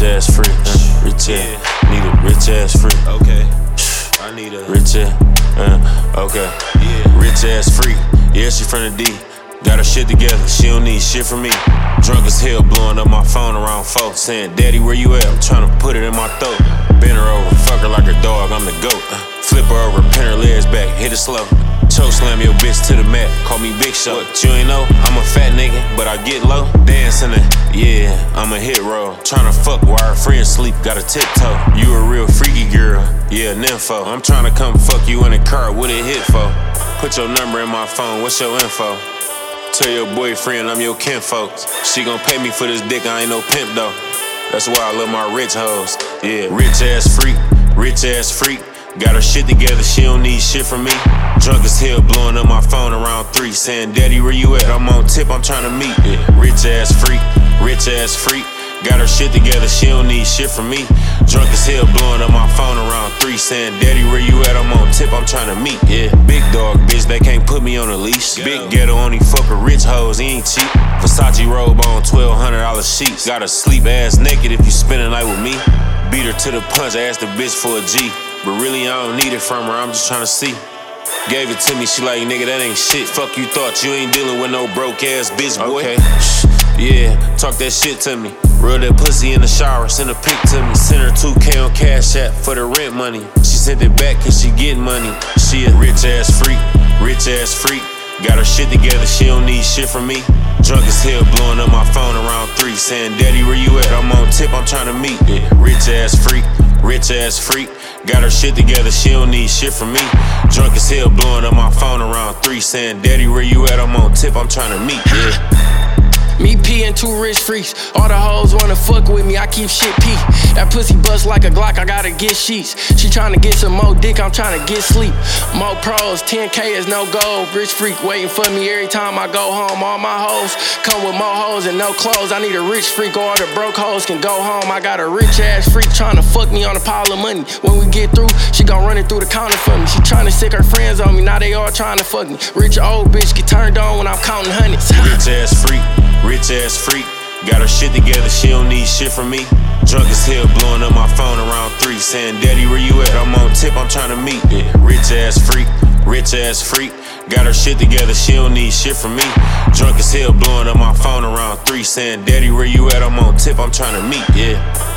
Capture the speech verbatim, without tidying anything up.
ass free, uh, rich ass. Need a rich ass free. Okay. I need a rich ass. Uh, okay. Yeah. Rich ass free. Yeah, she from the D. Got her shit together. She don't need shit from me. Drunk as hell, blowing up my phone around folks, saying, "Daddy, where you at?" I'm trying to put it in my throat. Bend her over, fuck her like a dog. I'm the goat. Uh, flip her over, pin her legs back, hit it slow. Choke slam your bitch to the mat, call me Big Show. What, you ain't know? I'm a fat nigga, but I get low. Dancing it, yeah, I'm a hit roll. Tryna fuck while her friends sleep, got a tiptoe. You a real freaky girl, yeah, nympho. I'm tryna come fuck you in a car, what it hit for? Put your number in my phone, what's your info? Tell your boyfriend I'm your kinfolks. She gon' pay me for this dick, I ain't no pimp though. That's why I love my rich hoes, yeah. Rich ass freak, rich ass freak. Got her shit together, she don't need shit from me. Drunk as hell, blowing up my phone around three, saying, "Daddy, where you at?" I'm on tip, I'm tryna meet. Yeah. Rich ass freak, rich ass freak. Got her shit together, she don't need shit from me. Drunk as hell, blowing up my phone around three, saying, "Daddy, where you at?" I'm on tip, I'm tryna meet. Yeah. Big dog, bitch, they can't put me on a leash. Go. Big ghetto, only fuck with rich hoes, he ain't cheap. Versace robe on twelve hundred dollar sheets. Gotta sleep ass naked if you spend a night with me. Beat her to the punch, asked the bitch for a G. But really, I don't need it from her, I'm just tryna see. Gave it to me, she like, "Nigga, that ain't shit. Fuck you thought, you ain't dealing with no broke ass bitch, boy." Okay. Yeah, talk that shit to me. Rub that pussy in the shower, send a pic to me. Send her two K on Cash App for the rent money. She sent it back cause she getting money. She a rich ass freak, rich ass freak. Got her shit together, she don't need shit from me. Drunk as hell, blowing up my phone around three, saying, "Daddy, where you at?" I'm on tip, I'm tryna meet. Yeah. Rich ass freak, rich ass freak. Got her shit together, she don't need shit from me. Drunk as hell, blowing up my phone around three, saying, "Daddy, where you at?" I'm on tip, I'm tryna meet. Yeah. Me P and two rich freaks. All the hoes wanna fuck with me, I keep shit P. That pussy bust like a Glock, I gotta get sheets. She tryna get some more dick, I'm tryna get sleep. More pros, ten K is no goal. Rich freak waiting for me every time I go home. All my hoes come with more hoes and no clothes. I need a rich freak or all the broke hoes can go home. I got a rich ass freak tryna fuck me on a pile of money. When we get through, she gon' run it through the counter for me. She tryna sick her friends on me, now they all tryna fuck me. Rich old bitch get turned on when I'm counting hundreds. Rich ass freak. Rich ass freak, got her shit together, she don't need shit from me. Drunk as hell, blowing up my phone around three, saying, "Daddy, where you at?" I'm on tip, I'm tryna meet. Yeah. Rich ass freak, rich ass freak. Got her shit together, she don't need shit from me. Drunk as hell, blowing up my phone around three, saying, "Daddy, where you at?" I'm on tip, I'm tryna meet. Yeah.